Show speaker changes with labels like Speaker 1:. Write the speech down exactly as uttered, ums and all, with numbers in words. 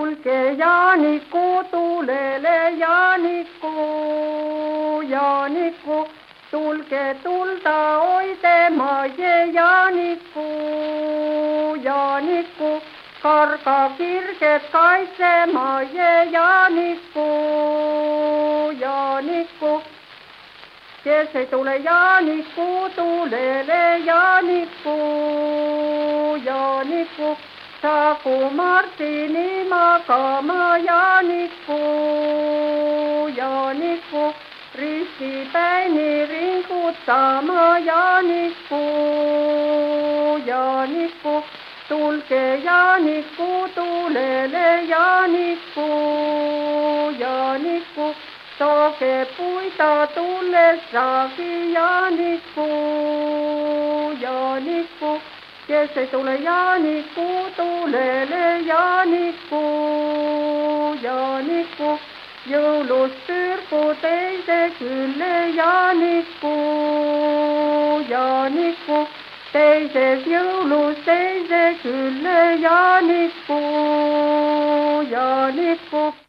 Speaker 1: tulge Jaaniku tulele, Jaaniku, Jaaniku, tulge tulda, oi tema je Jaaniku, Jaaniku, karga kirged kaitsema je Jaaniku, Jaaniku, kes ei tule Jaaniku tulele, Jaaniku, Jaaniku, saagu Martini magama Jaaniku, Jaaniku, ristipäini ringutama Jaaniku, Jaaniku, tulge Jaaniku tulele, Jaaniku, Jaaniku, tooge puida tulles saagi Jaaniku, Jaaniku, kes ei tule Jaaniku tulele, Jaaniku, Jaaniku, jõulust pürgu teise külle Jaaniku, Jaaniku, teises jõulus teise külle Jaaniku, Jaaniku.